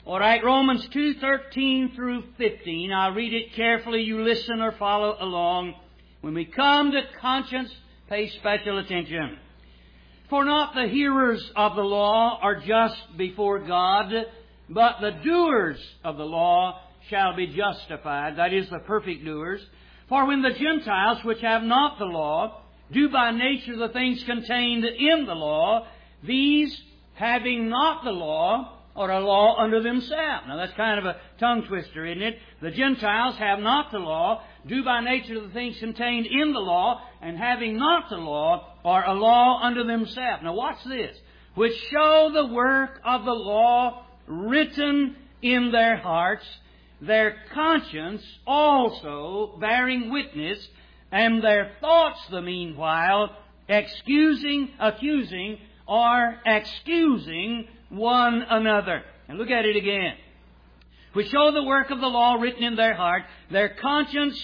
All right, Romans 2:13 through 15. I'll read it carefully. You listen or follow along. When we come to conscience, pay special attention. For not the hearers of the law are just before God, but the doers of the law shall be justified. That is, the perfect doers. For when the Gentiles, which have not the law, do by nature the things contained in the law, these, having not the law, are a law unto themselves. Now that's kind of a tongue twister, isn't it? The Gentiles have not the law, do by nature the things contained in the law, and having not the law, are a law unto themselves. Now watch this. Which show the work of the law written in their hearts, their conscience also bearing witness, and their thoughts the meanwhile accusing or excusing one another. And look at it again. Which show the work of the law written in their heart, their conscience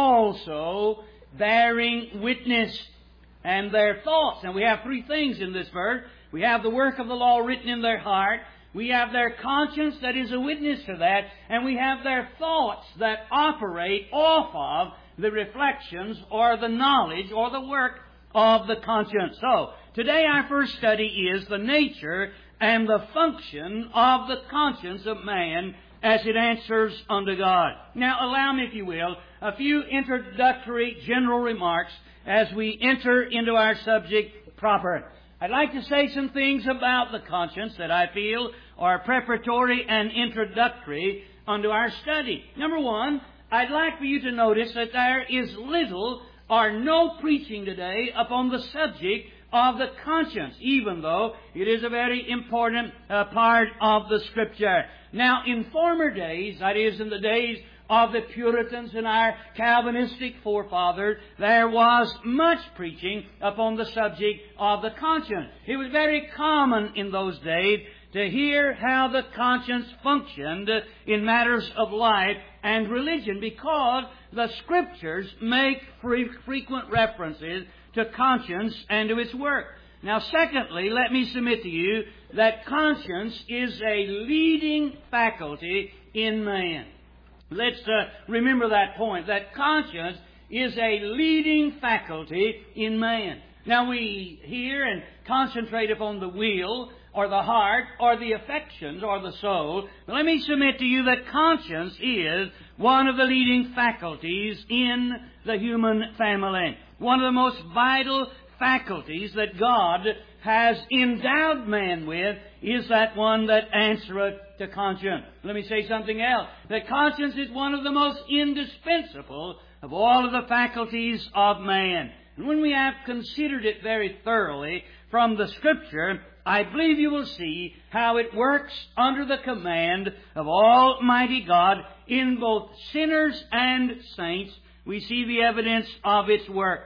also bearing witness, and their thoughts. Now we have three things in this verse. We have the work of the law written in their heart. We have their conscience that is a witness to that. And we have their thoughts that operate off of the reflections or the knowledge or the work of the conscience. So, today our first study is the nature and the function of the conscience of man as it answers unto God. Now, allow me, if you will, a few introductory general remarks as we enter into our subject proper. I'd like to say some things about the conscience that I feel are preparatory and introductory unto our study. Number one, I'd like for you to notice that there is little or no preaching today upon the subject of the conscience, even though it is a very important part of the Scripture. Now, in former days, that is, in the days of the Puritans and our Calvinistic forefathers, there was much preaching upon the subject of the conscience. It was very common in those days to hear how the conscience functioned in matters of life and religion, because the Scriptures make frequent references to conscience and to its work. Now, secondly, let me submit to you that conscience is a leading faculty in man. Let's remember that point, that conscience is a leading faculty in man. Now, we hear and concentrate upon the will, or the heart, or the affections, or the soul. But let me submit to you that conscience is one of the leading faculties in the human family. One of the most vital faculties that God has endowed man with is that one that answereth to conscience. Let me say something else. That conscience is one of the most indispensable of all of the faculties of man. And when we have considered it very thoroughly from the Scripture, I believe you will see how it works under the command of Almighty God in both sinners and saints. We see the evidence of its work.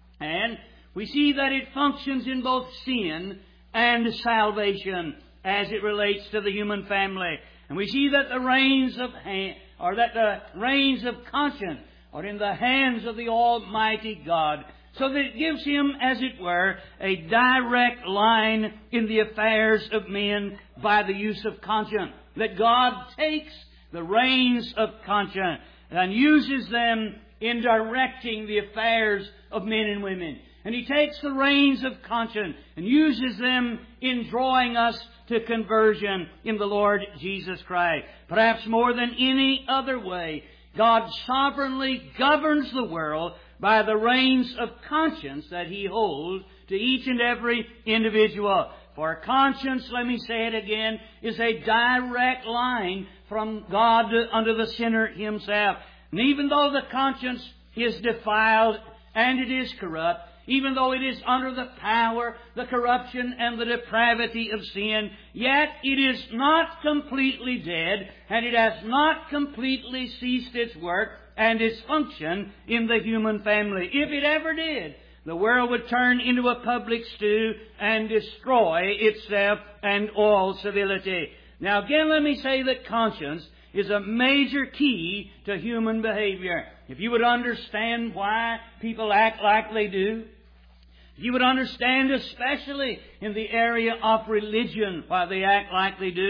And we see that it functions in both sin and salvation as it relates to the human family. And we see that the reins of conscience are in the hands of the Almighty God, so that it gives Him, as it were, a direct line in the affairs of men by the use of conscience. That God takes the reins of conscience and uses them in directing the affairs of men and women. And He takes the reins of conscience and uses them in drawing us to conversion in the Lord Jesus Christ. Perhaps more than any other way, God sovereignly governs the world by the reins of conscience that He holds to each and every individual. For conscience, let me say it again, is a direct line from God unto the sinner himself. And even though the conscience is defiled and it is corrupt, even though it is under the power, the corruption, and the depravity of sin, yet it is not completely dead, and it has not completely ceased its work and its function in the human family. If it ever did, the world would turn into a public stew and destroy itself and all civility. Now again, let me say that conscience is a major key to human behavior. If you would understand why people act like they do, you would understand, especially in the area of religion, why they act like they do,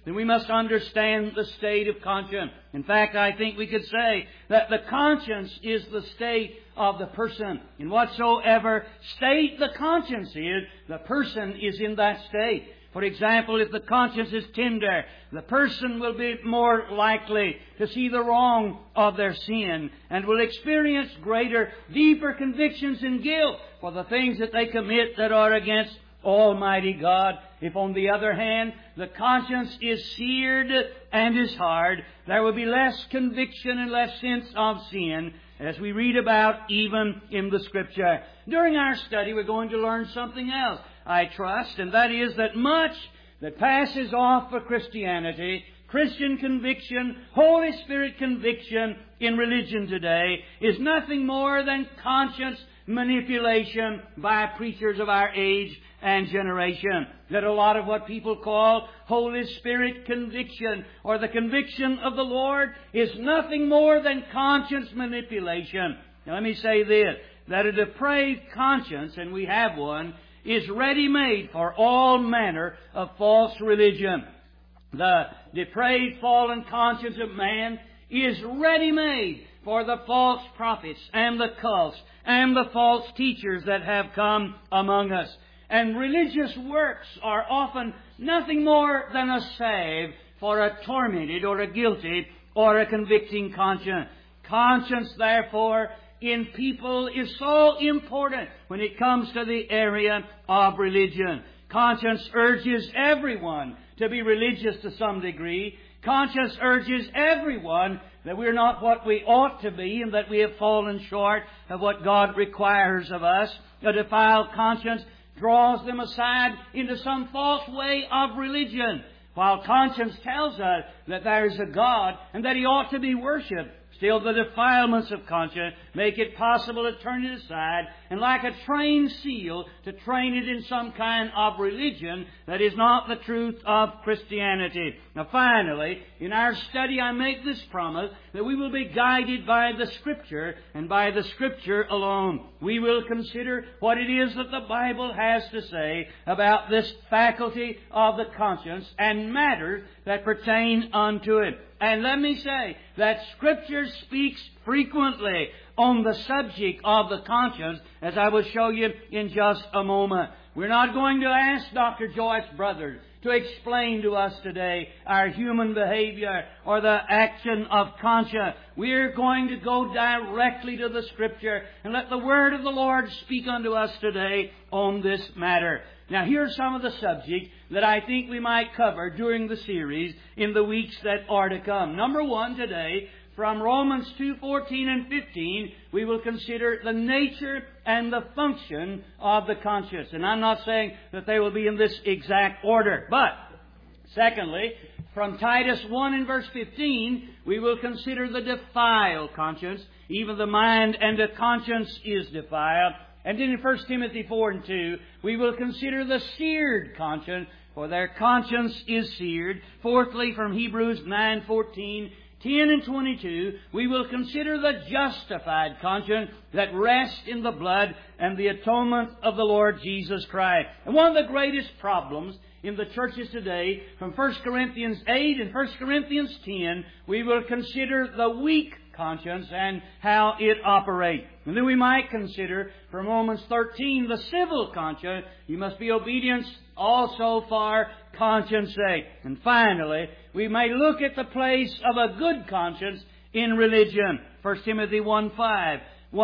then we must understand the state of conscience. In fact, I think we could say that the conscience is the state of the person. In whatsoever state the conscience is, the person is in that state. For example, if the conscience is tender, the person will be more likely to see the wrong of their sin and will experience greater, deeper convictions and guilt for the things that they commit that are against Almighty God. If, on the other hand, the conscience is seared and is hard, there will be less conviction and less sense of sin, as we read about even in the Scripture. During our study, we're going to learn something else, I trust, and that is that much that passes off for Christianity, Christian conviction, Holy Spirit conviction in religion today, is nothing more than conscience manipulation by preachers of our age and generation. That a lot of what people call Holy Spirit conviction or the conviction of the Lord is nothing more than conscience manipulation. Now let me say this, that a depraved conscience, and we have one, is ready-made for all manner of false religion. The depraved fallen conscience of man is ready-made for the false prophets and the cults and the false teachers that have come among us. And religious works are often nothing more than a salve for a tormented or a guilty or a convicting conscience. Conscience, therefore, in people is so important when it comes to the area of religion. Conscience urges everyone to be religious to some degree. Conscience urges everyone that we're not what we ought to be and that we have fallen short of what God requires of us. A defiled conscience draws them aside into some false way of religion, while conscience tells us that there is a God and that He ought to be worshipped. Still, the defilements of conscience make it possible to turn it aside and, like a trained seal, to train it in some kind of religion that is not the truth of Christianity. Now, finally, in our study, I make this promise that we will be guided by the Scripture and by the Scripture alone. We will consider what it is that the Bible has to say about this faculty of the conscience and matters that pertain unto it. And let me say that Scripture speaks frequently on the subject of the conscience, as I will show you in just a moment. We're not going to ask Dr. Joyce Brothers to explain to us today our human behavior or the action of conscience. We're going to go directly to the Scripture and let the Word of the Lord speak unto us today on this matter. Now, here's some of the subjects that I think we might cover during the series in the weeks that are to come. Number one, today, from Romans 2:14 and 15, we will consider the nature and the function of the conscience. And I'm not saying that they will be in this exact order. But, secondly, from Titus 1 and verse 15, we will consider the defiled conscience. Even the mind and the conscience is defiled. And then in 1 Timothy 4 and 2, we will consider the seared conscience, for their conscience is seared. Fourthly, from Hebrews 9:14, 10 and 22, we will consider the justified conscience that rests in the blood and the atonement of the Lord Jesus Christ. And one of the greatest problems in the churches today, from 1 Corinthians 8 and 1 Corinthians 10, we will consider the weak conscience and how it operates. And then we might consider from Romans 13 the civil conscience. You must be obedient also for conscience sake. And finally, we may look at the place of a good conscience in religion. 1 Timothy 1:5,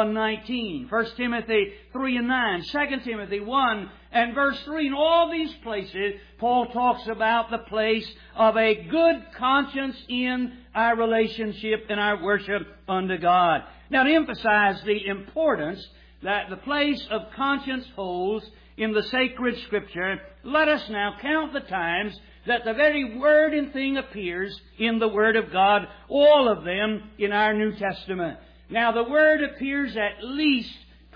1:19, 1 Timothy 3 and 9, 2 Timothy 1 and verse 3. In all these places, Paul talks about the place of a good conscience in our relationship and our worship unto God. Now, to emphasize the importance that the place of conscience holds in the sacred Scripture, let us now count the times that the very word and thing appears in the Word of God, all of them in our New Testament. Now, the Word appears at least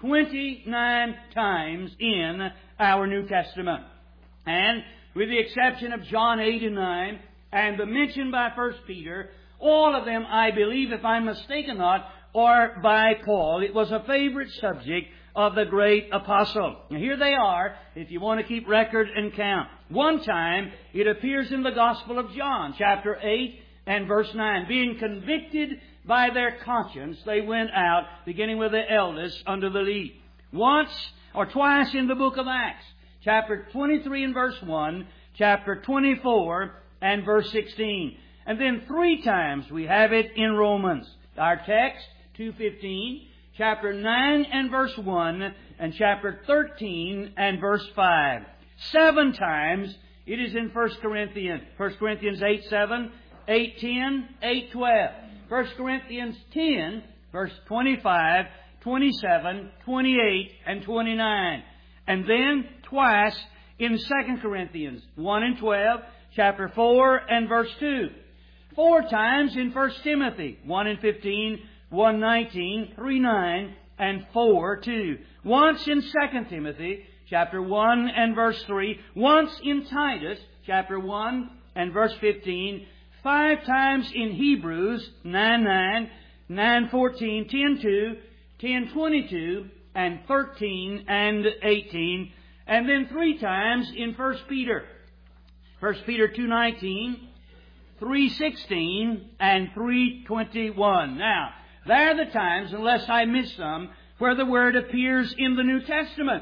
29 times in our New Testament. And with the exception of John 8 and 9 and the mention by 1 Peter, all of them, I believe, if I'm mistaken not, are by Paul. It was a favorite subject of the great apostle. Now here they are, if you want to keep record and count. One time, it appears in the Gospel of John, chapter 8 and verse 9. Being convicted by their conscience, they went out, beginning with the eldest, under the lead. Once or twice in the book of Acts, chapter 23 and verse 1, chapter 24 and verse 16. And then 3 times we have it in Romans. Our text, 2:15, chapter 9 and verse 1, and chapter 13 and verse 5. 7 times it is in 1 Corinthians. 1 Corinthians 8:7, 8:10, 8:12. 1 Corinthians 10, verse 25, 27, 28, and 29. And then twice in 2 Corinthians 1 and 12, chapter 4 and verse 2. 4 times in 1 Timothy 1 and 15, 1, 19, 3, 9, and 4, 2. Once in 2 Timothy chapter 1 and verse 3. Once in Titus chapter 1 and verse 15. 5 times in Hebrews 9, 9, 9, 14, 10, 2, 10, 22, and 13 and 18. And then 3 times in 1 Peter. 1 Peter 2:19, 3:16, and 3:21. Now, there are the times, unless I miss some, where the Word appears in the New Testament.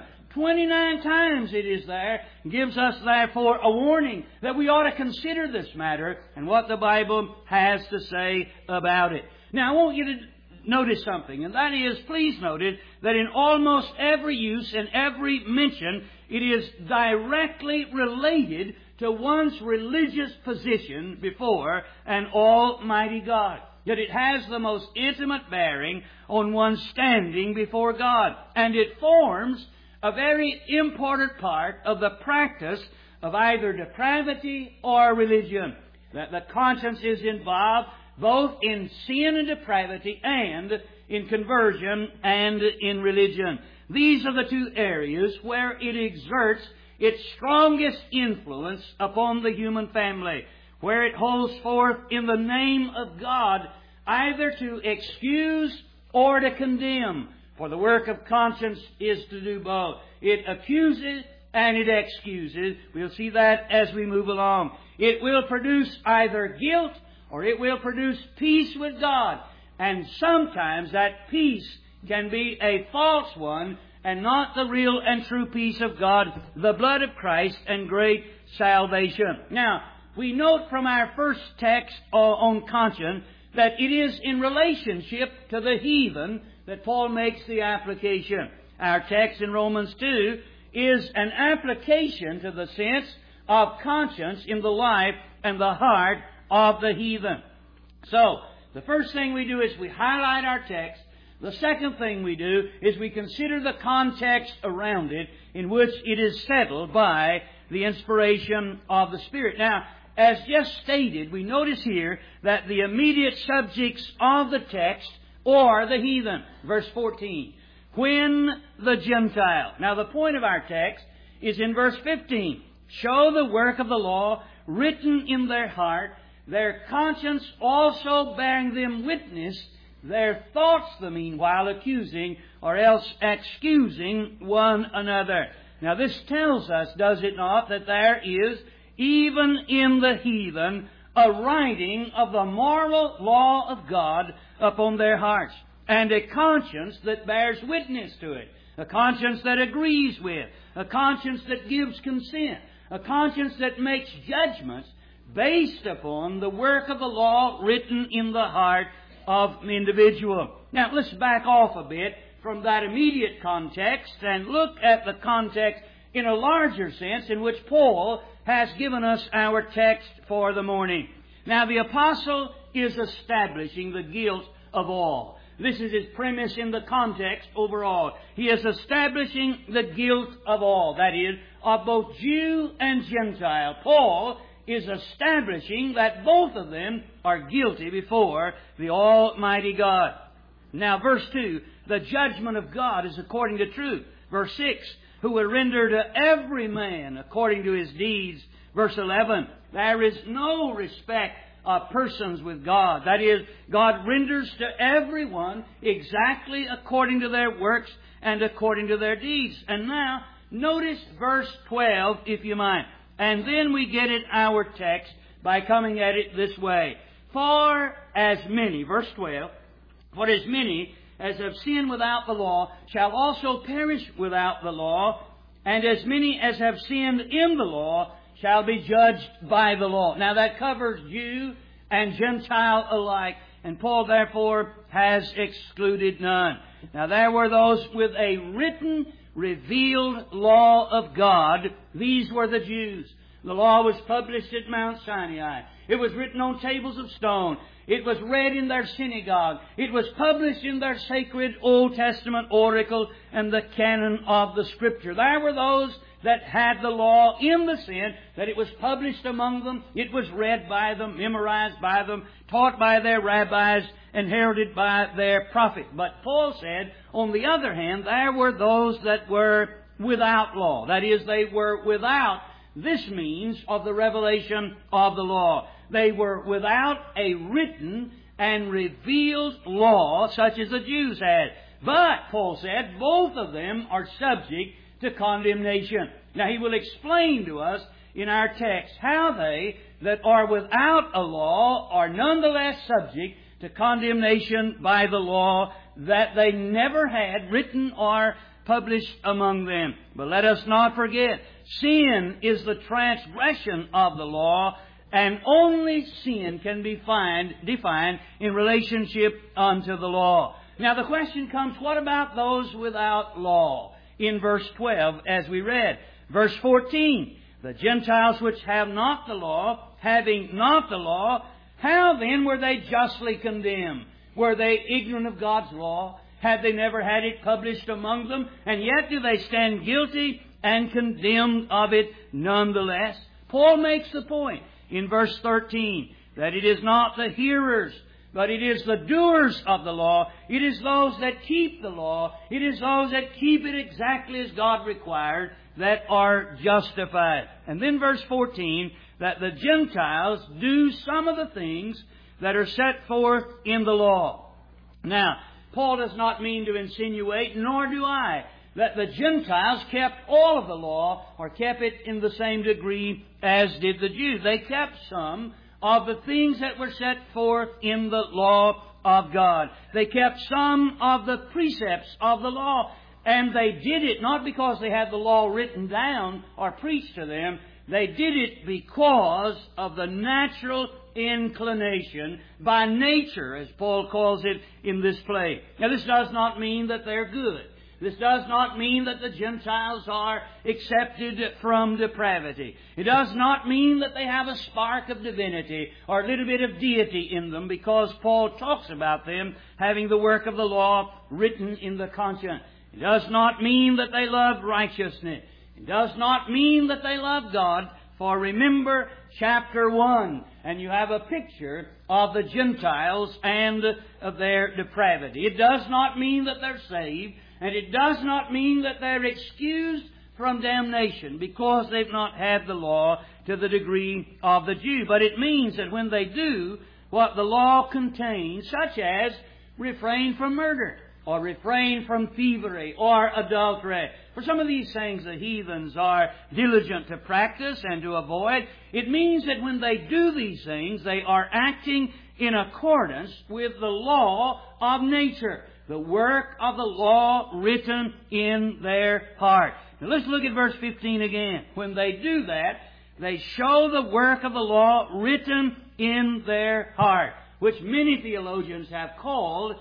29 times it is there. Gives us, therefore, a warning that we ought to consider this matter and what the Bible has to say about it. Now, I want you to notice something, and that is, please note it, that in almost every use and every mention, it is directly related to one's religious position before an Almighty God. That it has the most intimate bearing on one's standing before God. And it forms a very important part of the practice of either depravity or religion. That the conscience is involved both in sin and depravity and in conversion and in religion. These are the 2 areas where it exerts its strongest influence upon the human family, where it holds forth in the name of God either to excuse or to condemn. For the work of conscience is to do both. It accuses and it excuses. We'll see that as we move along. It will produce either guilt or it will produce peace with God. And sometimes that peace can be a false one and not the real and true peace of God, the blood of Christ and great salvation. Now, we note from our first text on conscience that it is in relationship to the heathen that Paul makes the application. Our text in Romans 2 is an application to the sense of conscience in the life and the heart of the heathen. So, the first thing we do is we highlight our text. The second thing we do is we consider the context around it in which it is settled by the inspiration of the Spirit. Now, as just stated, we notice here that the immediate subjects of the text are the heathen. Verse 14. When the Gentile. Now, the point of our text is in verse 15. Show the work of the law written in their heart, their conscience also bearing them witness, their thoughts the meanwhile accusing or else excusing one another. Now this tells us, does it not, that there is, even in the heathen, a writing of the moral law of God upon their hearts, and a conscience that bears witness to it, a conscience that agrees with, a conscience that gives consent, a conscience that makes judgments based upon the work of the law written in the heart of the individual. Now, let's back off a bit from that immediate context and look at the context in a larger sense in which Paul has given us our text for the morning. Now, the apostle is establishing the guilt of all. This is his premise in the context overall. He is establishing the guilt of all, that is, of both Jew and Gentile. Paul is establishing that both of them are guilty before the Almighty God. Now, verse 2, the judgment of God is according to truth. Verse 6, who will render to every man according to his deeds. Verse 11, there is no respect of persons with God. That is, God renders to everyone exactly according to their works and according to their deeds. And now, notice verse 12, if you mind. And then we get at our text by coming at it this way. For as many, verse 12, for as many as have sinned without the law shall also perish without the law, and as many as have sinned in the law shall be judged by the law. Now that covers Jew and Gentile alike, and Paul therefore has excluded none. Now there were those with a written, revealed law of God. These were the Jews. The law was published at Mount Sinai. It was written on tables of stone. It was read in their synagogue. It was published in their sacred Old Testament oracle and the canon of the Scripture. There were those that had the law in the sense that it was published among them, it was read by them, memorized by them, taught by their rabbis, and heralded by their prophet. But Paul said, on the other hand, there were those that were without law. That is, they were without this means of the revelation of the law. They were without a written and revealed law such as the Jews had. But, Paul said, both of them are subject to condemnation. Now, he will explain to us in our text how they that are without a law are nonetheless subject to condemnation by the law that they never had written or published among them. But let us not forget, sin is the transgression of the law, and only sin can be defined in relationship unto the law. Now the question comes, what about those without law? In verse 12, as we read. Verse 14, the Gentiles which have not the law, having not the law, how then were they justly condemned? Were they ignorant of God's law? Had they never had it published among them? And yet do they stand guilty and condemned of it nonetheless? Paul makes the point in verse 13 that it is not the hearers, but it is the doers of the law. It is those that keep the law. It is those that keep it exactly as God required that are justified. And then verse 14, that the Gentiles do some of the things that are set forth in the law. Now, Paul does not mean to insinuate, nor do I, that the Gentiles kept all of the law or kept it in the same degree as did the Jews. They kept some of the things that were set forth in the law of God. They kept some of the precepts of the law. And they did it not because they had the law written down or preached to them. They did it because of the natural inclination, by nature, as Paul calls it in this place. Now, this does not mean that they're good. This does not mean that the Gentiles are accepted from depravity. It does not mean that they have a spark of divinity or a little bit of deity in them, because Paul talks about them having the work of the law written in the conscience. It does not mean that they love righteousness. It does not mean that they love God. For remember chapter 1, and you have a picture of the Gentiles and of their depravity. It does not mean that they're saved, and it does not mean that they're excused from damnation because they've not had the law to the degree of the Jew. But it means that when they do what the law contains, such as refrain from murder, or refrain from thievery, or adultery. For some of these things the heathens are diligent to practice and to avoid. It means that when they do these things, they are acting in accordance with the law of nature, the work of the law written in their heart. Now let's look at verse 15 again. When they do that, they show the work of the law written in their heart, which many theologians have called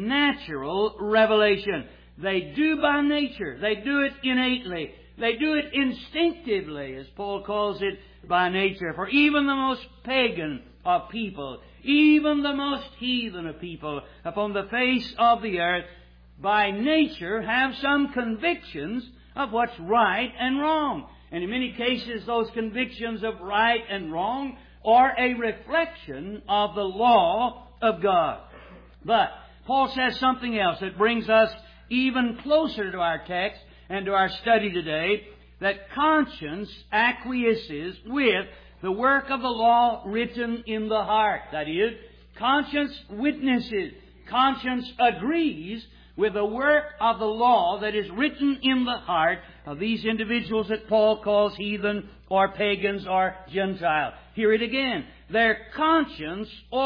natural revelation. They do by nature. They do it innately. They do it instinctively, as Paul calls it, by nature. For even the most pagan of people, even the most heathen of people upon the face of the earth, by nature have some convictions of what's right and wrong. And in many cases, those convictions of right and wrong are a reflection of the law of God. But Paul says something else that brings us even closer to our text and to our study today, that conscience acquiesces with the work of the law written in the heart. That is, conscience witnesses, conscience agrees with the work of the law that is written in the heart of these individuals that Paul calls heathen or pagans or Gentile. Hear it again. Their conscience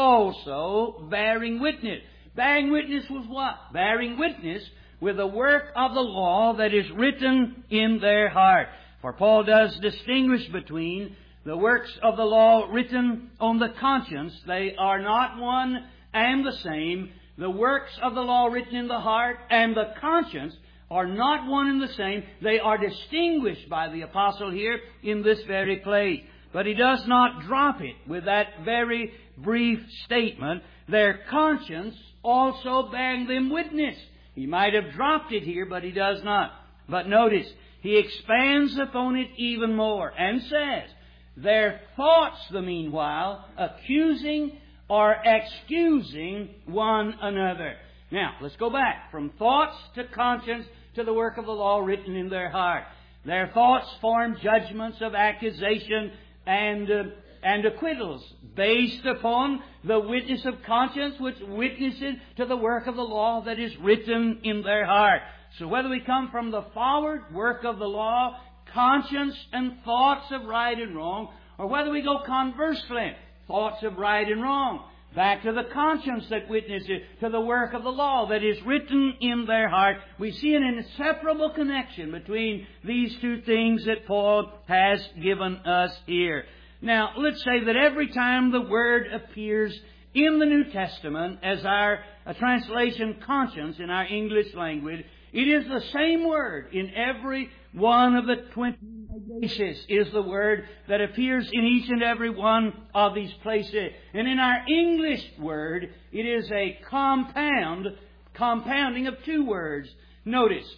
also bearing witness. Bearing witness with what? Bearing witness with the work of the law that is written in their heart. For Paul does distinguish between the works of the law written on the conscience. They are not one and the same. The works of the law written in the heart and the conscience are not one and the same. They are distinguished by the apostle here in this very place. But he does not drop it with that very brief statement, their conscience also bearing them witness. He might have dropped it here, but he does not. But notice, he expands upon it even more and says, their thoughts, the meanwhile, accusing or excusing one another. Now, let's go back from thoughts to conscience to the work of the law written in their heart. Their thoughts form judgments of accusation and acquittals based upon the witness of conscience which witnesses to the work of the law that is written in their heart. So whether we come from the forward work of the law, conscience and thoughts of right and wrong, or whether we go conversely, thoughts of right and wrong, back to the conscience that witnesses to the work of the law that is written in their heart, we see an inseparable connection between these two things that Paul has given us here. Now, let's say that every time the word appears in the New Testament as our translation conscience in our English language, it is the same word in every one of the 20 places is the word that appears in each and every one of these places. And in our English word, it is a compounding of two words. Notice,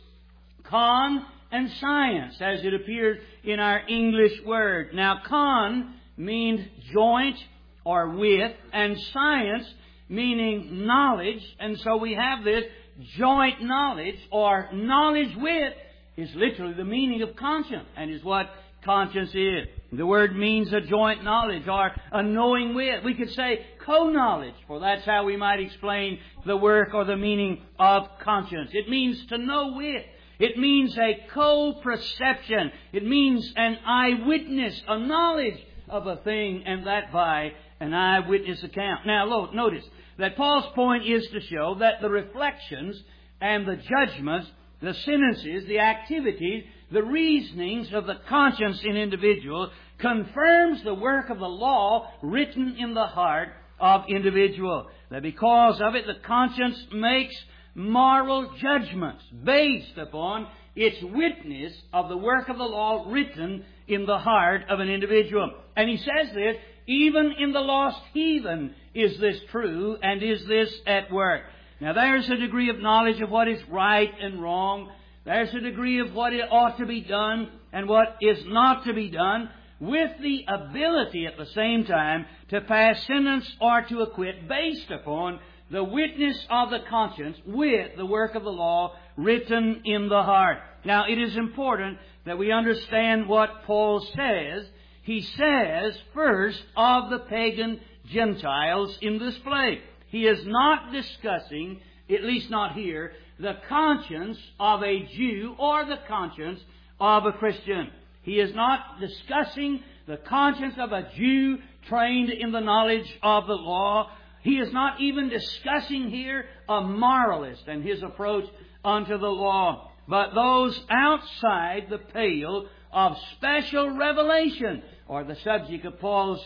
con and science, as it appears in our English word. Now, con means joint or with, and science meaning knowledge. And so we have this joint knowledge or knowledge with is literally the meaning of conscience and is what conscience is. The word means a joint knowledge or a knowing with. We could say co-knowledge, for that's how we might explain the work or the meaning of conscience. It means to know with. It means a co-perception. It means an eyewitness, a knowledge of a thing, and that by an eyewitness account. Now, notice that Paul's point is to show that the reflections and the judgments, the sentences, the activities, the reasonings of the conscience in individuals confirms the work of the law written in the heart of individual. That because of it, the conscience makes moral judgments based upon its witness of the work of the law written in the heart of an individual. And he says this, even in the lost heathen is this true, and is this at work. Now there's a degree of knowledge of what is right and wrong. There's a degree of what ought to be done and what is not to be done, with the ability at the same time to pass sentence or to acquit based upon the witness of the conscience with the work of the law written in the heart. Now, it is important that we understand what Paul says. He says, first, of the pagan Gentiles in this place. He is not discussing, at least not here, the conscience of a Jew or the conscience of a Christian. He is not discussing the conscience of a Jew trained in the knowledge of the law. He is not even discussing here a moralist and his approach unto the law, but those outside the pale of special revelation, or the subject of Paul's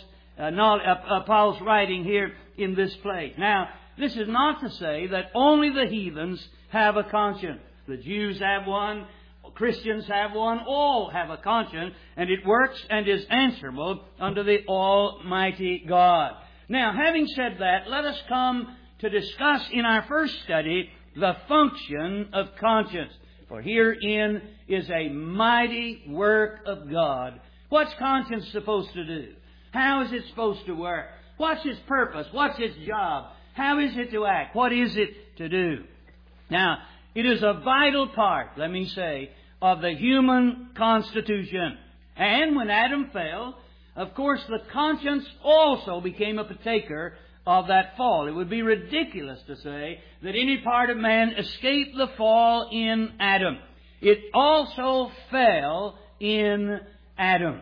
writing here in this place. Now, this is not to say that only the heathens have a conscience. The Jews have one, Christians have one, all have a conscience, and it works and is answerable unto the Almighty God. Now, having said that, let us come to discuss in our first study the function of conscience. For herein is a mighty work of God. What's conscience supposed to do? How is it supposed to work? What's its purpose? What's its job? How is it to act? What is it to do? Now, it is a vital part, let me say, of the human constitution. And when Adam fell, of course the conscience also became a partaker of that fall. It would be ridiculous to say that any part of man escaped the fall in Adam. It also fell in Adam.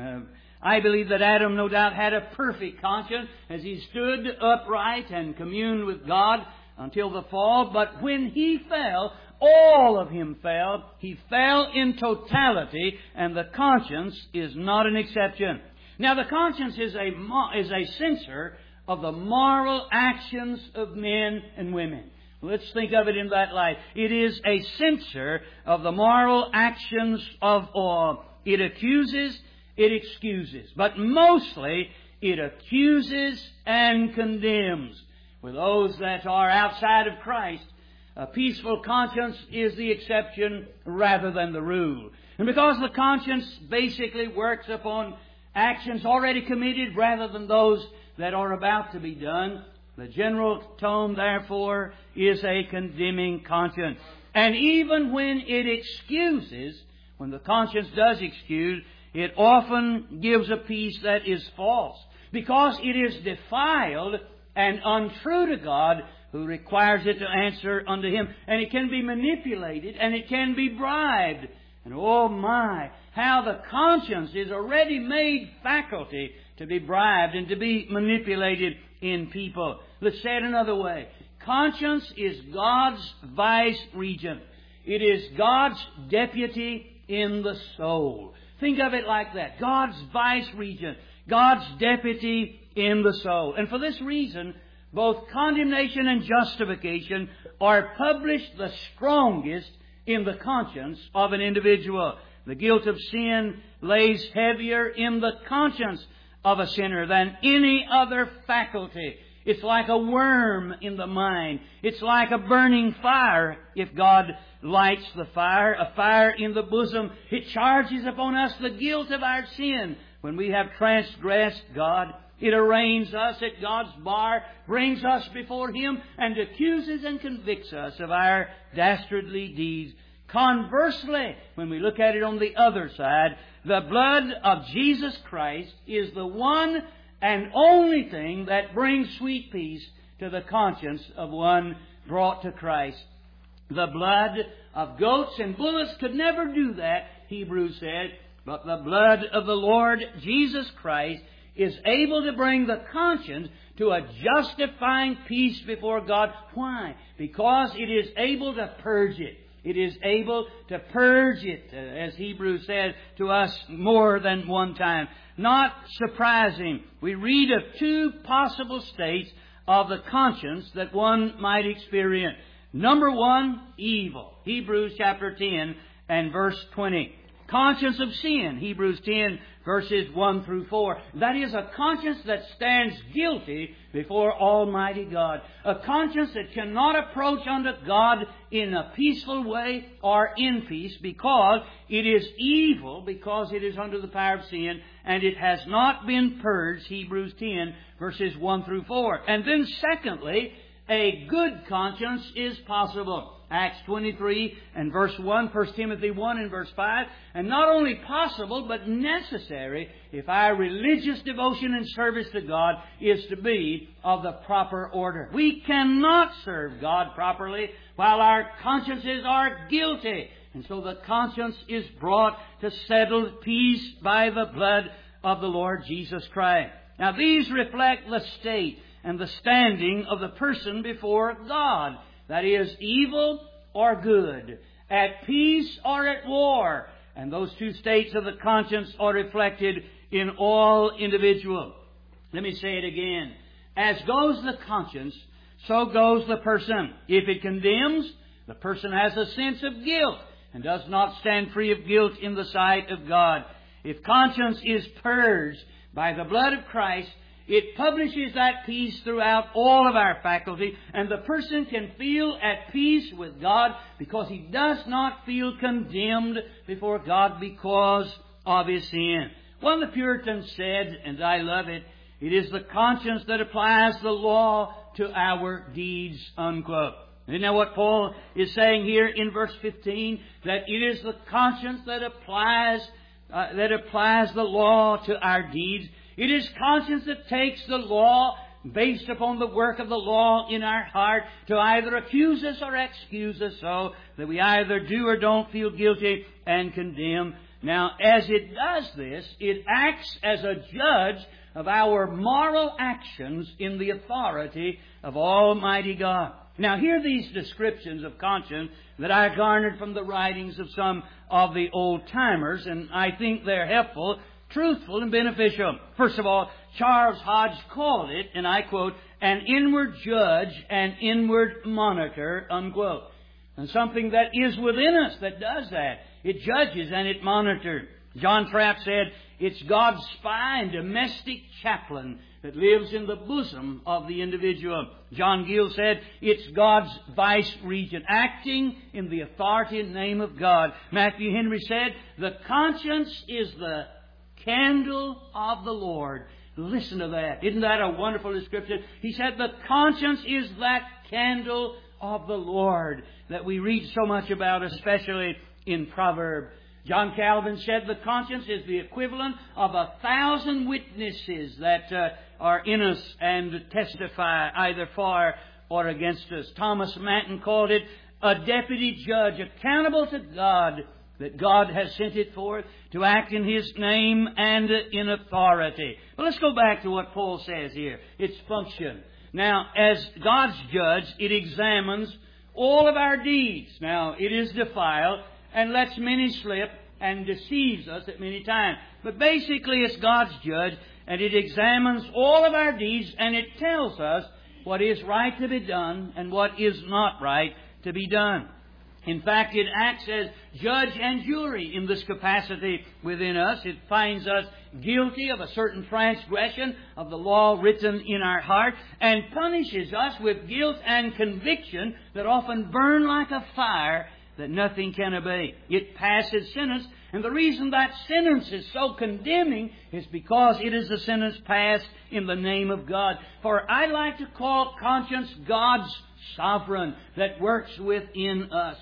I believe that Adam no doubt had a perfect conscience as he stood upright and communed with God until the fall. But when he fell, all of him fell. He fell in totality, and the conscience is not an exception. Now, the conscience is a censor of the moral actions of men and women. Let's think of it in that light. It is a censor of the moral actions of all. It accuses, it excuses, but mostly it accuses and condemns. With those that are outside of Christ, a peaceful conscience is the exception rather than the rule. And because the conscience basically works upon actions already committed rather than those that are about to be done, the general tone, therefore, is a condemning conscience. And even when it excuses, when the conscience does excuse, it often gives a peace that is false, because it is defiled and untrue to God, who requires it to answer unto Him. And it can be manipulated, and it can be bribed. And oh my, how the conscience is a ready-made faculty to be bribed and to be manipulated in people. Let's say it another way. Conscience is God's vice-regent. It is God's deputy in the soul. Think of it like that. God's vice-regent. God's deputy in the soul. And for this reason, both condemnation and justification are published the strongest in the conscience of an individual. The guilt of sin lays heavier in the conscience of a sinner than any other faculty. It's like a worm in the mind. It's like a burning fire. If God lights the fire, a fire in the bosom, it charges upon us the guilt of our sin. When we have transgressed God, it arraigns us at God's bar, brings us before Him, and accuses and convicts us of our dastardly deeds. Conversely, when we look at it on the other side, the blood of Jesus Christ is the one and only thing that brings sweet peace to the conscience of one brought to Christ. The blood of goats and bullocks could never do that, Hebrews said, but the blood of the Lord Jesus Christ is able to bring the conscience to a justifying peace before God. Why? Because it is able to purge it. It is able to purge it, as Hebrews said to us more than one time. Not surprising, we read of two possible states of the conscience that one might experience. Number one, evil. Hebrews chapter 10 and verse 20. Conscience of sin. Hebrews 10 verses 1 through 4. That is a conscience that stands guilty before Almighty God. A conscience that cannot approach unto God in a peaceful way or in peace, because it is evil, because it is under the power of sin, and it has not been purged. Hebrews 10 verses 1 through 4. And then secondly, a good conscience is possible. Acts 23 and verse 1, 1 Timothy 1 and verse 5. And not only possible, but necessary if our religious devotion and service to God is to be of the proper order. We cannot serve God properly while our consciences are guilty. And so the conscience is brought to settled peace by the blood of the Lord Jesus Christ. Now these reflect the state and the standing of the person before God. That is, evil or good, at peace or at war. And those two states of the conscience are reflected in all individuals. Let me say it again. As goes the conscience, so goes the person. If it condemns, the person has a sense of guilt and does not stand free of guilt in the sight of God. If conscience is purged by the blood of Christ, it publishes that peace throughout all of our faculty, and the person can feel at peace with God because he does not feel condemned before God because of his sin. One of the Puritans said, and I love it, it is the conscience that applies the law to our deeds, unquote. Isn't that what Paul is saying here in verse 15? That it is the conscience that applies that applies the law to our deeds. It is conscience that takes the law, based upon the work of the law in our heart, to either accuse us or excuse us, so that we either do or don't feel guilty and condemn. Now, as it does this, it acts as a judge of our moral actions in the authority of Almighty God. Now, hear these descriptions of conscience that I garnered from the writings of some of the old-timers, and I think they're helpful, truthful, and beneficial. First of all, Charles Hodge called it, and I quote, an inward judge and inward monitor, unquote. And something that is within us that does that. It judges and it monitors. John Trapp said, it's God's spy and domestic chaplain that lives in the bosom of the individual. John Gill said, it's God's vice regent, acting in the authority and name of God. Matthew Henry said, the conscience is the candle of the Lord. Listen to that. Isn't that a wonderful description? He said, the conscience is that candle of the Lord that we read so much about, especially in Proverbs. John Calvin said the conscience is the equivalent of 1,000 witnesses that are in us and testify either for or against us. Thomas Manton called it a deputy judge accountable to God, that God has sent it forth to act in His name and in authority. But let's go back to what Paul says here. Its function. Now, as God's judge, it examines all of our deeds. Now, it is defiled and lets many slip and deceives us at many times. But basically, it's God's judge, and it examines all of our deeds, and it tells us what is right to be done and what is not right to be done. In fact, it acts as judge and jury in this capacity within us. It finds us guilty of a certain transgression of the law written in our heart, and punishes us with guilt and conviction that often burn like a fire that nothing can abate. It passes sentence, and the reason that sentence is so condemning is because it is a sentence passed in the name of God. For I like to call conscience God's sovereign that works within us.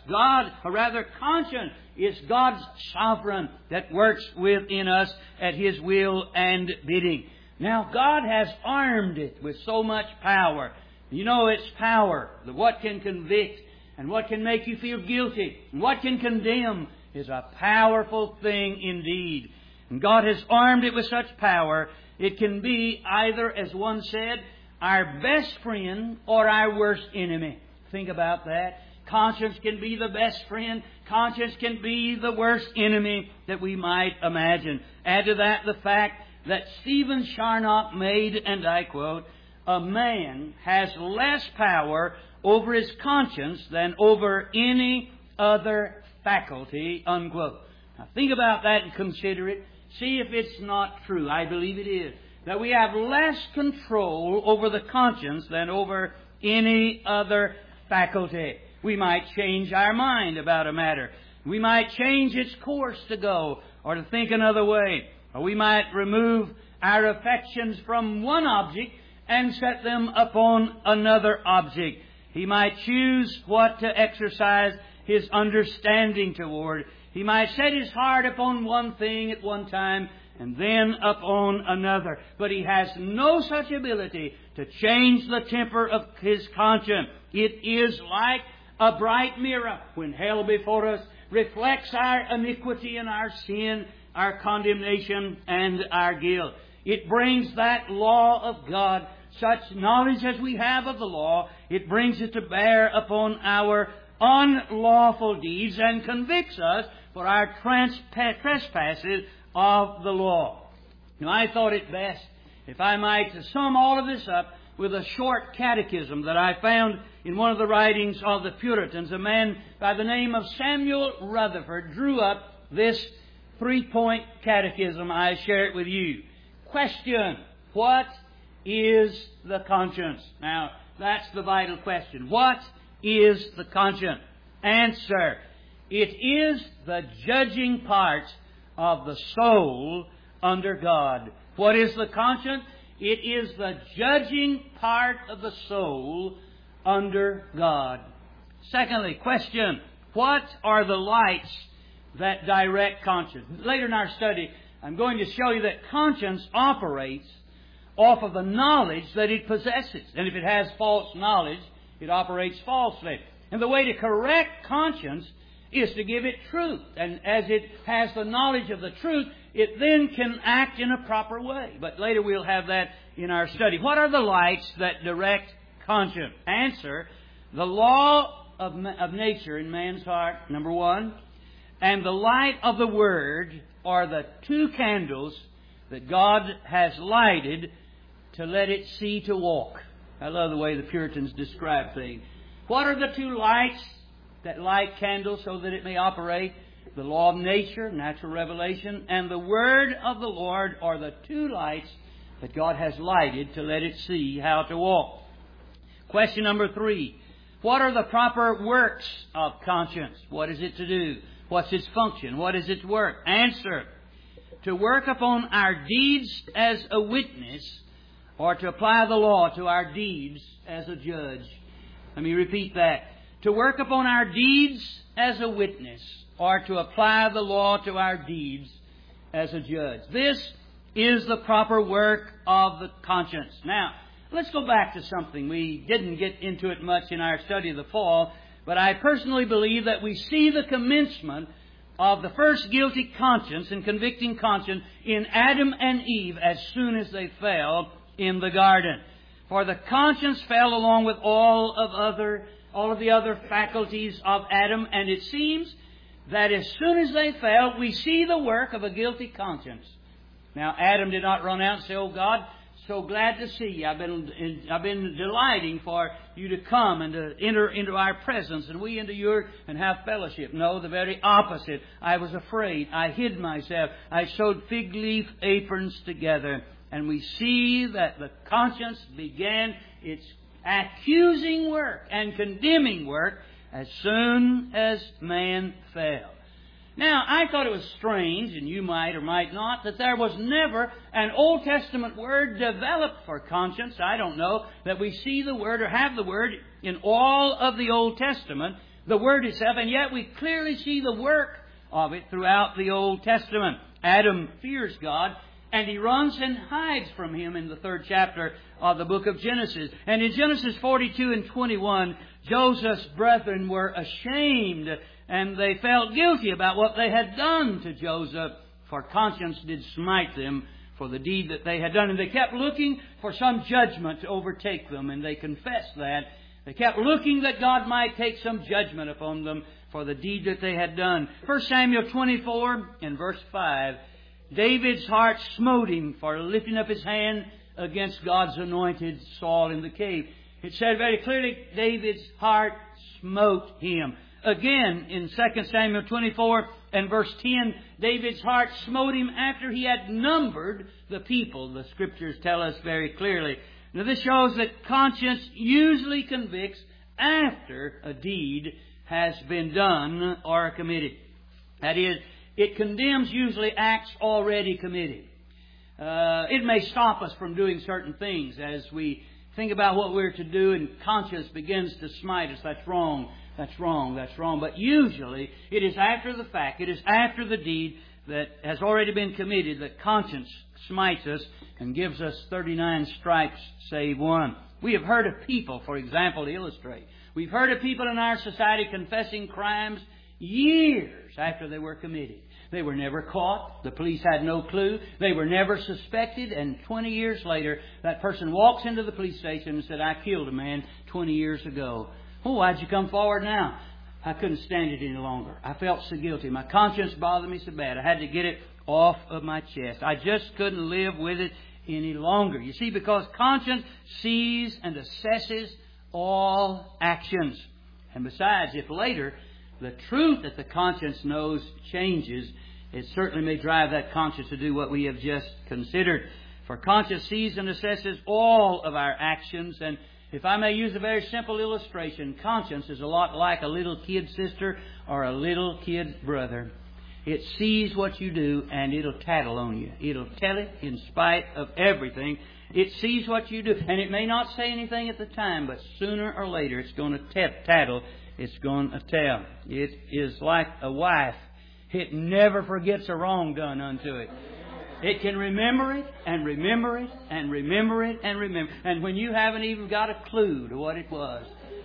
Conscience is God's sovereign that works within us at His will and bidding. Now, God has armed it with so much power. You know, it's power. What can convict and what can make you feel guilty and what can condemn is a powerful thing indeed. And God has armed it with such power, it can be either, as one said, our best friend or our worst enemy. Think about that. Conscience can be the best friend. Conscience can be the worst enemy that we might imagine. Add to that the fact that Stephen Charnock made, and I quote, a man has less power over his conscience than over any other faculty, unquote. Now think about that and consider it. See if it's not true. I believe it is. That we have less control over the conscience than over any other faculty. We might change our mind about a matter. We might change its course to go or to think another way. Or we might remove our affections from one object and set them upon another object. He might choose what to exercise his understanding toward. He might set his heart upon one thing at one time and then upon another. But he has no such ability to change the temper of his conscience. It is like a bright mirror when held before us, reflects our iniquity and our sin, our condemnation and our guilt. It brings that law of God, such knowledge as we have of the law, it brings it to bear upon our unlawful deeds and convicts us for our trespasses of the law. Now, I thought it best if I might sum all of this up with a short catechism that I found in one of the writings of the Puritans. A man by the name of Samuel Rutherford drew up this 3-point catechism. I share it with you. Question: what is the conscience? Now, that's the vital question. What is the conscience? Answer: it is the judging part of the soul under God. What is the conscience? It is the judging part of the soul under God. Secondly, question: what are the lights that direct conscience. Later in our study, I'm going to show you that conscience operates off of the knowledge that it possesses. And if it has false knowledge, it operates falsely. And the way to correct conscience is to give it truth. And as it has the knowledge of the truth, it then can act in a proper way. But later we'll have that in our study. What are the lights that direct conscience? Answer: the law of nature in man's heart, number one, and the light of the Word are the two candles that God has lighted to let it see to walk. I love the way the Puritans describe things. What are the two lights that light candles so that it may operate? The law of nature, natural revelation, and the Word of the Lord are the two lights that God has lighted to let it see how to walk. Question number 3. What are the proper works of conscience? What is it to do? What's its function? What is its work? Answer: to work upon our deeds as a witness, or to apply the law to our deeds as a judge. Let me repeat that. To work upon our deeds as a witness, or to apply the law to our deeds as a judge. This is the proper work of the conscience. Now, let's go back to something. We didn't get into it much in our study of the fall, but I personally believe that we see the commencement of the first guilty conscience and convicting conscience in Adam and Eve as soon as they fell in the garden. For the conscience fell along with all of the other faculties of Adam, and it seems that as soon as they fell, we see the work of a guilty conscience. Now, Adam did not run out and say, "Oh God, so glad to see you. I've been delighting for you to come and to enter into our presence and we into yours and have fellowship." No, the very opposite. I was afraid. I hid myself. I sewed fig leaf aprons together. And we see that the conscience began its accusing work and condemning work as soon as man fell. Now, I thought it was strange, and you might or might not, that there was never an Old Testament word developed for conscience. I don't know that we see the word or have the word in all of the Old Testament, the word itself, and yet we clearly see the work of it throughout the Old Testament. Adam fears God, and he runs and hides from Him in the 3rd chapter of the book of Genesis. And in Genesis 42 and 21, Joseph's brethren were ashamed, and they felt guilty about what they had done to Joseph, for conscience did smite them for the deed that they had done. And they kept looking for some judgment to overtake them, and they confessed that. They kept looking that God might take some judgment upon them for the deed that they had done. 1 Samuel 24 and verse 5, David's heart smote him for lifting up his hand against God's anointed Saul in the cave. It said very clearly, David's heart smote him. Again, in 2 Samuel 24 and verse 10, David's heart smote him after he had numbered the people. The Scriptures tell us very clearly. Now, this shows that conscience usually convicts after a deed has been done or committed. That is, it condemns usually acts already committed. It may stop us from doing certain things as we think about what we're to do, and conscience begins to smite us. That's wrong. That's wrong. That's wrong. But usually it is after the fact, it is after the deed that has already been committed that conscience smites us and gives us 39 stripes save one. We have heard of people, for example, to illustrate. We've heard of people in our society confessing crimes years after they were committed. They were never caught. The police had no clue. They were never suspected. And 20 years later, that person walks into the police station and said, "I killed a man 20 years ago. Oh, why'd you come forward now?" "I couldn't stand it any longer. I felt so guilty. My conscience bothered me so bad. I had to get it off of my chest. I just couldn't live with it any longer." You see, because conscience sees and assesses all actions. And besides, if later the truth that the conscience knows changes, it certainly may drive that conscience to do what we have just considered. For conscience sees and assesses all of our actions. And if I may use a very simple illustration, conscience is a lot like a little kid sister or a little kid brother. It sees what you do and it'll tattle on you. It'll tell it in spite of everything. It sees what you do. And it may not say anything at the time, but sooner or later it's going to tattle. It's going to tell. It is like a wife It never forgets a wrong done unto it. It can remember it and remember it and remember it and remember. And when you haven't even got a clue to what it was,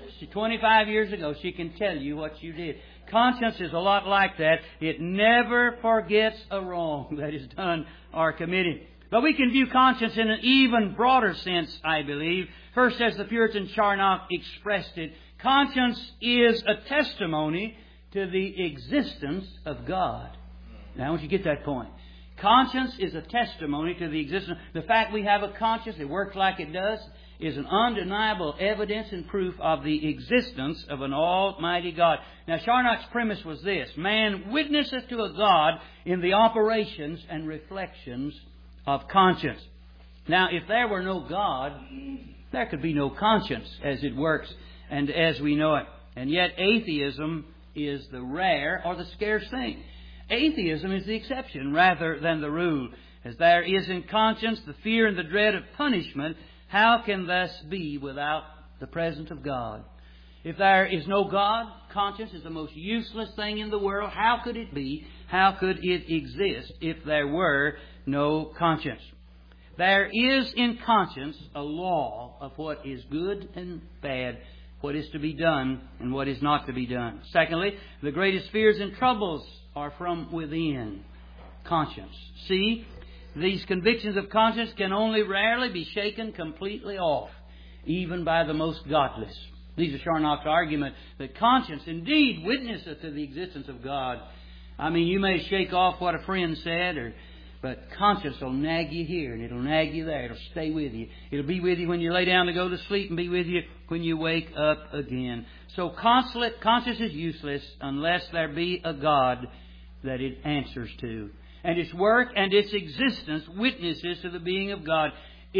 25 years ago, she can tell you what you did. Conscience is a lot like that. It never forgets a wrong that is done or committed. But we can view conscience in an even broader sense, I believe. First, as the Puritan Charnock expressed it, conscience is a testimony to the existence of God. Now, I want you to get that point. Conscience is a testimony to the existence. The fact we have a conscience, it works like it does, is an undeniable evidence and proof of the existence of an almighty God. Now, Charnock's premise was this: man witnesseth to a God in the operations and reflections of conscience. Now, if there were no God, there could be no conscience as it works and as we know it. And yet, atheism is the rare or the scarce thing. Atheism is the exception rather than the rule. As there is in conscience the fear and the dread of punishment, how can this be without the presence of God? If there is no God, conscience is the most useless thing in the world. How could it be? How could it exist if there were no conscience? There is in conscience a law of what is good and bad, what is to be done and what is not to be done. Secondly, the greatest fears and troubles are from within conscience. See, these convictions of conscience can only rarely be shaken completely off, even by the most godless. These are Charnock's argument that conscience indeed witnesseth to the existence of God. I mean, you may shake off what a friend said, but conscience will nag you here and it'll nag you there. It'll stay with you. It'll be with you when you lay down to go to sleep and be with you when you wake up again. So conscience is useless unless there be a God that it answers to. And its work and its existence witnesses to the being of God.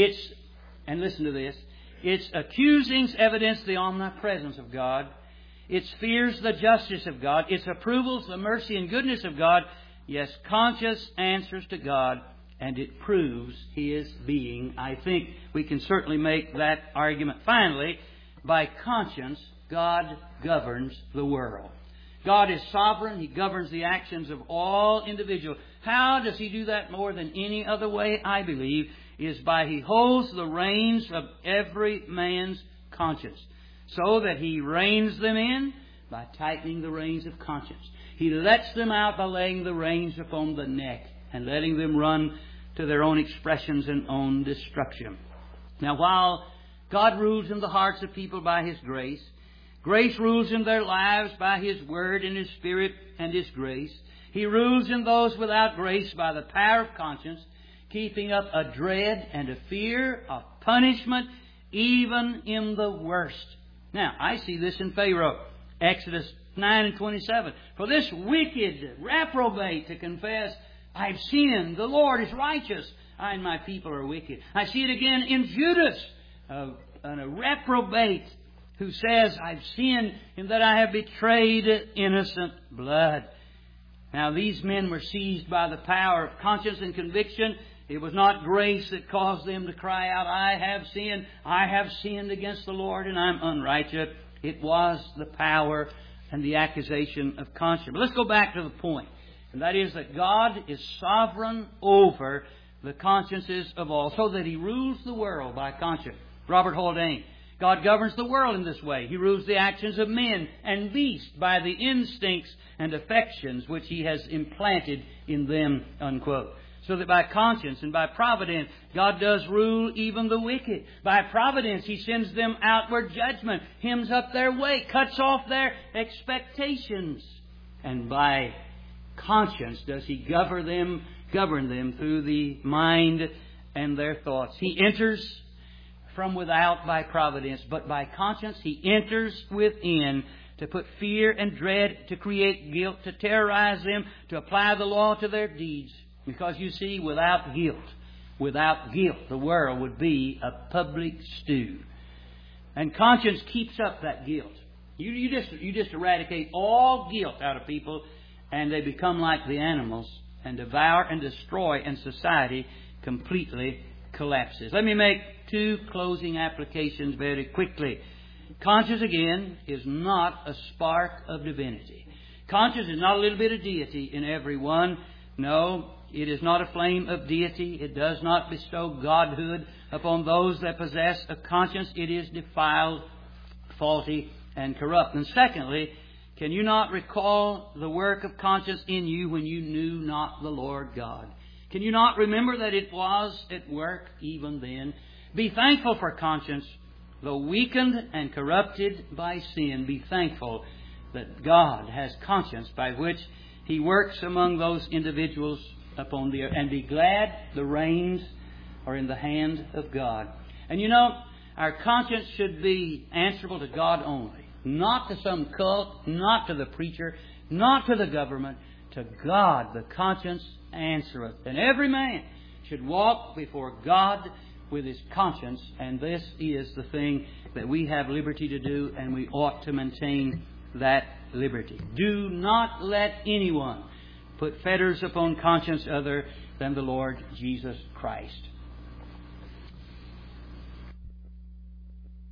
And listen to this, its accusings evidence the omnipresence of God. Its fears the justice of God. Its approvals the mercy and goodness of God. Yes, conscience answers to God, and it proves His being. I think we can certainly make that argument. Finally, by conscience, God governs the world. God is sovereign. He governs the actions of all individuals. How does He do that more than any other way, I believe, is by He holds the reins of every man's conscience, so that He reins them in by tightening the reins of conscience. He lets them out by laying the reins upon the neck and letting them run to their own expressions and own destruction. Now, while God rules in the hearts of people by His grace, grace rules in their lives by His Word and His Spirit and His grace. He rules in those without grace by the power of conscience, keeping up a dread and a fear of punishment, even in the worst. Now, I see this in Pharaoh. Exodus 9 and 27. For this wicked reprobate to confess, I've sinned, the Lord is righteous, I and my people are wicked. I see it again in Judas, a reprobate who says, I've sinned in that I have betrayed innocent blood. Now, these men were seized by the power of conscience and conviction. It was not grace that caused them to cry out, I have sinned against the Lord and I'm unrighteous. It was the power and the accusation of conscience. But let's go back to the point. And that is that God is sovereign over the consciences of all, so that He rules the world by conscience. Robert Haldane. God governs the world in this way. He rules the actions of men and beasts by the instincts and affections which He has implanted in them, unquote. So that by conscience and by providence, God does rule even the wicked. By providence, He sends them outward judgment, hems up their way, cuts off their expectations. And by conscience does He govern them through the mind and their thoughts. He enters from without by providence, but by conscience He enters within to put fear and dread, to create guilt, to terrorize them, to apply the law to their deeds. Because you see, without guilt, the world would be a public stew. And conscience keeps up that guilt. You just eradicate all guilt out of people, and they become like the animals and devour and destroy, and society completely collapses. Let me make two closing applications very quickly. Conscience, again, is not a spark of divinity. Conscience is not a little bit of deity in every one. No, it is not a flame of deity. It does not bestow godhood upon those that possess a conscience. It is defiled, faulty, and corrupt. And secondly, can you not recall the work of conscience in you when you knew not the Lord God? Can you not remember that it was at work even then? Be thankful for conscience, though weakened and corrupted by sin. Be thankful that God has conscience by which He works among those individuals upon the earth. And be glad the reins are in the hand of God. And you know, our conscience should be answerable to God only. Not to some cult, not to the preacher, not to the government. To God the conscience answereth. And every man should walk before God with his conscience. And this is the thing that we have liberty to do, and we ought to maintain that liberty. Do not let anyone put fetters upon conscience other than the Lord Jesus Christ.